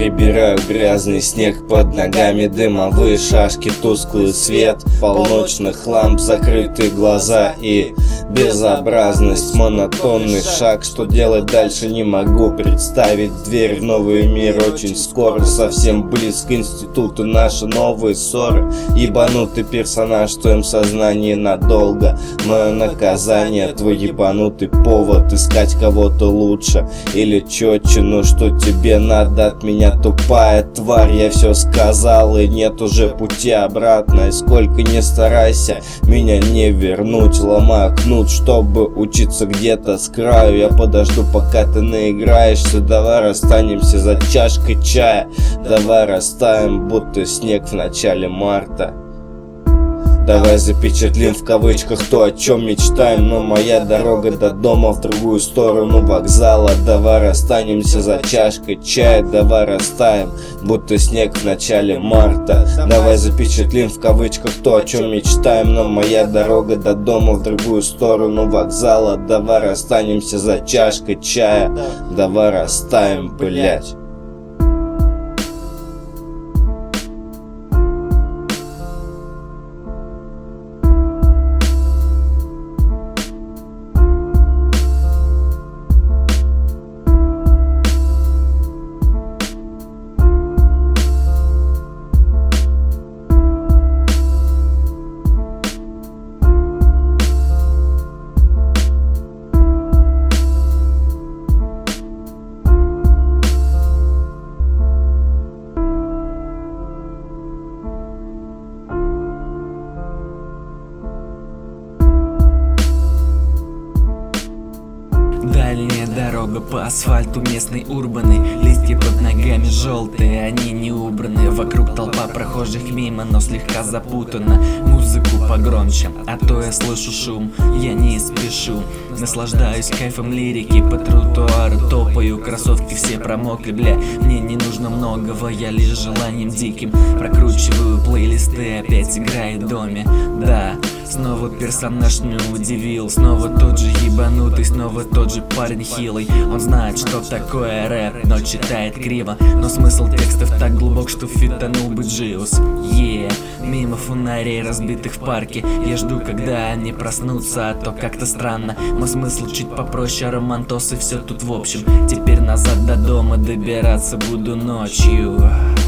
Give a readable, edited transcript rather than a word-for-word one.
Перебираю грязный снег под ногами, дымовые шашки, тусклый свет полночных ламп, закрытые глаза и безобразность, монотонный шаг. Что делать дальше не могу представить. Дверь в новый мир очень скоро, совсем близко институту наши новые ссоры. Ебанутый персонаж в твоем сознании надолго. Мое наказание, твой ебанутый повод искать кого-то лучше или четче. Ну что тебе надо от меня, тупая тварь? Я все сказал, и нет уже пути обратно. И сколько не старайся меня не вернуть, ломаю кнут, чтобы учиться где-то с краю. Я подожду, пока ты наиграешься. Давай расстанемся за чашкой чая. Давай растаем, будто снег в начале марта. Давай запечатлим в кавычках то, о чем мечтаем. Но моя дорога до дома в другую сторону вокзала. Давай расстанемся за чашкой чая. Давай растаем, будто снег в начале марта. Давай запечатлим в кавычках то, о чем мечтаем. Но моя дорога до дома в другую сторону вокзала. Давай расстанемся за чашкой чая. Давай растаем, блять. Дальняя дорога по асфальту местной урбаны. Листья под ногами желтые, они не убраны. Вокруг толпа прохожих мимо, но слегка запутана. Музыку погромче, а то я слышу шум. Я не спешу, наслаждаюсь кайфом лирики. По тротуару топаю, кроссовки все промокли, бля. Мне не нужно многого, я лишь желанием диким прокручиваю плейлисты, опять играет в доме. Да, снова персонаж меня удивил. Снова тот же ебанутый, снова тот же парень хилый. Он знает, что такое рэп, но читает криво. Но смысл текстов так глубок, что фитанул бы Джиус. Мимо фонарей, разбитых в парке. Я жду, когда они проснутся, а то как-то странно. Мой смысл чуть попроще, романтос и все тут в общем. Теперь назад до дома добираться буду ночью.